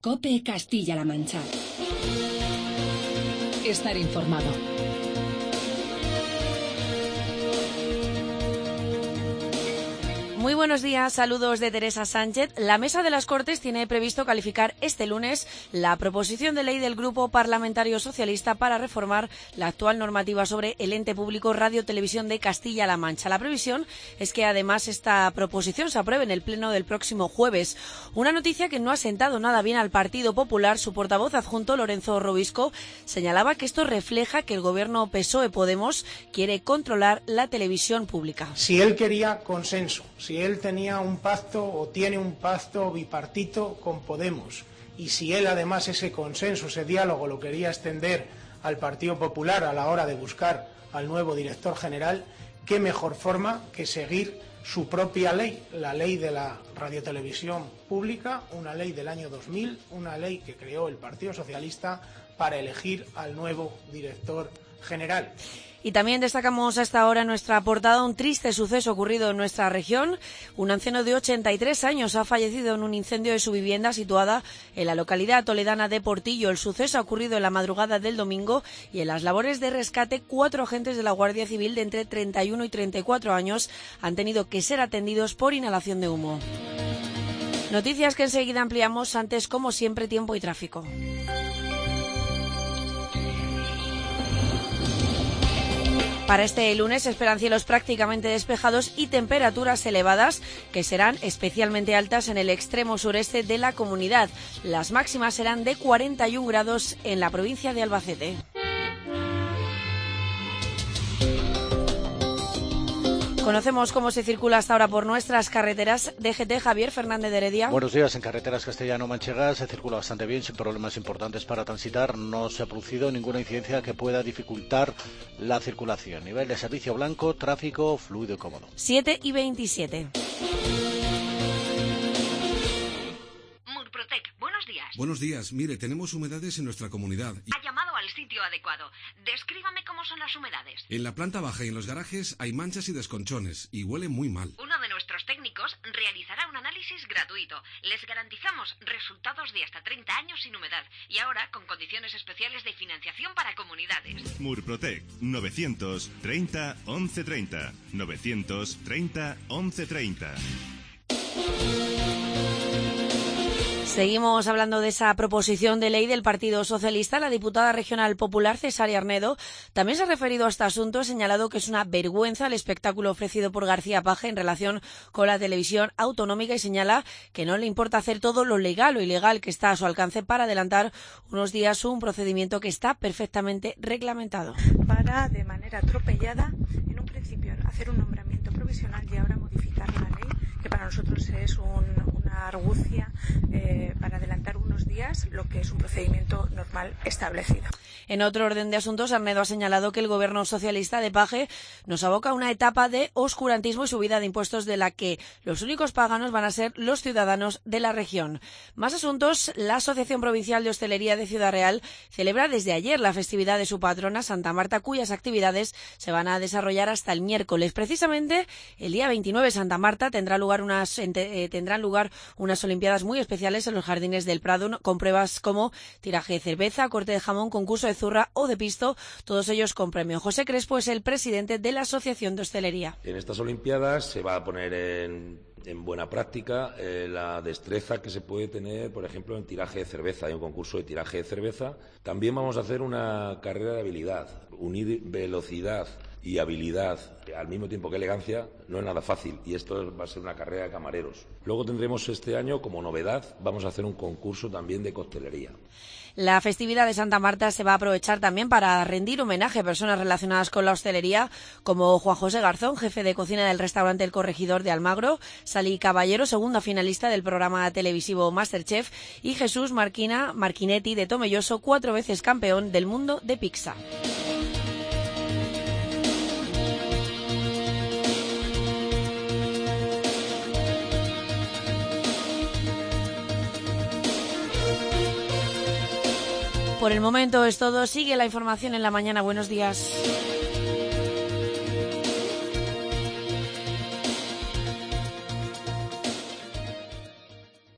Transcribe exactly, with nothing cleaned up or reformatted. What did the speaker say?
COPE Castilla-La Mancha. Estar informado. Muy buenos días, saludos de Teresa Sánchez. La Mesa de las Cortes tiene previsto calificar este lunes la proposición de ley del Grupo Parlamentario Socialista para reformar la actual normativa sobre el ente público Radio Televisión de Castilla-La Mancha. La previsión es que además esta proposición se apruebe en el pleno del próximo jueves. Una noticia que no ha sentado nada bien al Partido Popular. Su portavoz adjunto, Lorenzo Robisco, señalaba que esto refleja que el gobierno P S O E-Podemos quiere controlar la televisión pública. Si él quería consenso, si él tenía un pacto o tiene un pacto bipartito con Podemos y si él además ese consenso, ese diálogo lo quería extender al Partido Popular a la hora de buscar al nuevo director general, qué mejor forma que seguir su propia ley, la ley de la radiotelevisión pública, una ley del año dos mil, una ley que creó el Partido Socialista para elegir al nuevo director general. Y también destacamos a esta hora en nuestra portada un triste suceso ocurrido en nuestra región. Un anciano de ochenta y tres años ha fallecido en un incendio de su vivienda situada en la localidad toledana de Portillo. El suceso ha ocurrido en la madrugada del domingo y en las labores de rescate cuatro agentes de la Guardia Civil de entre treinta y uno y treinta y cuatro años han tenido que ser atendidos por inhalación de humo. Noticias que enseguida ampliamos, antes como siempre tiempo y tráfico. Para este lunes se esperan cielos prácticamente despejados y temperaturas elevadas que serán especialmente altas en el extremo sureste de la comunidad. Las máximas serán de cuarenta y un grados en la provincia de Albacete. Conocemos cómo se circula hasta ahora por nuestras carreteras. D G T, Javier Fernández de Heredia. Buenos días. En carreteras castellano-manchegas se circula bastante bien, sin problemas importantes para transitar. No se ha producido ninguna incidencia que pueda dificultar la circulación. Nivel de servicio blanco, tráfico fluido y cómodo. siete y veintisiete. Murprotec, buenos días. Buenos días. Mire, tenemos humedades en nuestra comunidad. Ha llamado al sitio adecuado. Descríbame cómo son las humedades. En la planta baja y en los garajes hay manchas y desconchones y huele muy mal. Uno de nuestros técnicos realizará un análisis gratuito. Les garantizamos resultados de hasta treinta años sin humedad y ahora con condiciones especiales de financiación para comunidades. Murprotec, novecientos treinta once treinta. novecientos treinta once treinta. Seguimos hablando de esa proposición de ley del Partido Socialista. La diputada regional popular Cesaria Arnedo también se ha referido a este asunto. Ha señalado que es una vergüenza el espectáculo ofrecido por García Paje en relación con la televisión autonómica y señala que no le importa hacer todo lo legal o ilegal que está a su alcance para adelantar unos días un procedimiento que está perfectamente reglamentado. Para, de manera atropellada, en un principio hacer un nombramiento provisional y ahora modificar la ley, que para nosotros es un, una argucia eh, para adelantar unos días lo que es un procedimiento normal establecido. En otro orden de asuntos, Arnedo ha señalado que el gobierno socialista de Paje nos aboca a una etapa de oscurantismo y subida de impuestos de la que los únicos paganos van a ser los ciudadanos de la región. Más asuntos, la Asociación Provincial de Hostelería de Ciudad Real celebra desde ayer la festividad de su patrona Santa Marta, cuyas actividades se van a desarrollar hasta el miércoles. Precisamente el día veintinueve, Santa Marta, tendrá lugar unas, eh, tendrán lugar unas olimpiadas muy especiales en los jardines del Prado, con pruebas como tiraje de cerveza, corte de jamón, concurso de zurra o de pisto, todos ellos con premio. José Crespo es el presidente de la Asociación de Hostelería. En estas olimpiadas se va a poner en, en buena práctica eh, la destreza que se puede tener, por ejemplo, en tiraje de cerveza. Hay un concurso de tiraje de cerveza. También vamos a hacer una carrera de habilidad, unir velocidad y habilidad al mismo tiempo que elegancia no es nada fácil y esto va a ser una carrera de camareros. Luego tendremos este año, como novedad, vamos a hacer un concurso también de coctelería. La festividad de Santa Marta se va a aprovechar también para rendir homenaje a personas relacionadas con la hostelería, como Juan José Garzón, jefe de cocina del restaurante El Corregidor de Almagro, Sally Caballero, segunda finalista del programa televisivo MasterChef, y Jesús Marquina Marquinetti de Tomelloso, cuatro veces campeón del mundo de pizza. Por el momento es todo. Sigue la información en La Mañana. Buenos días.